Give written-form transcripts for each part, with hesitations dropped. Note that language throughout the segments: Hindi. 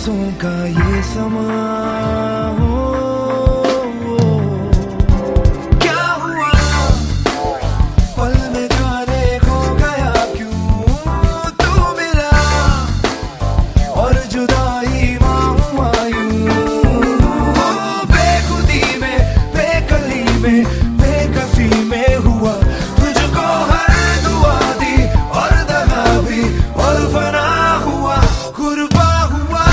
सांसों का ये समा हो। क्या हुआ पल में जाने खो गया क्यों तू मिला और जुदाई हुआ यूं। बेखुदी में बेकली में बेकफी में हुआ तुझको हर दुआ दी और दगा भी और फना हुआ कुर्बा हुआ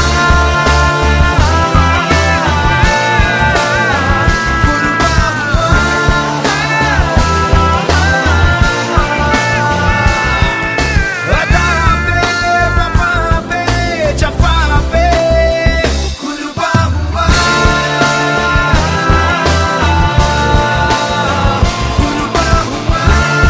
कुर्बा हुआ अदा पे वफा पे जफा पे कुर्बा हुआ कुर्बा हुआ।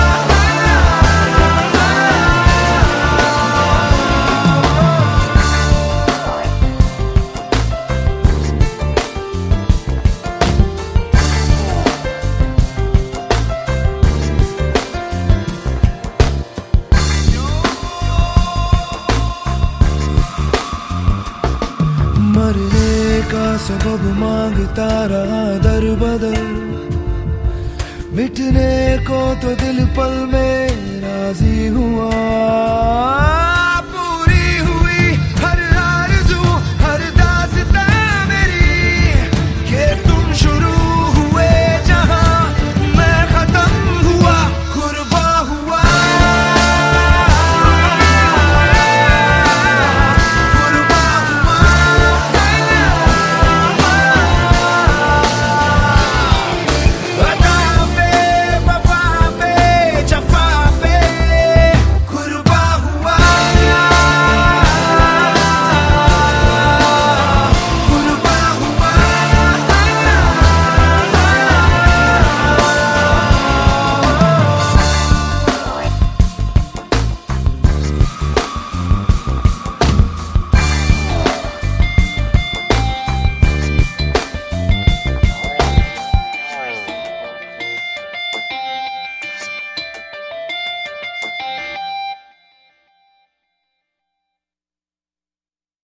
मरने का सबब मांगता रहा दर बदर, मिटने को तो दिल पल में राजी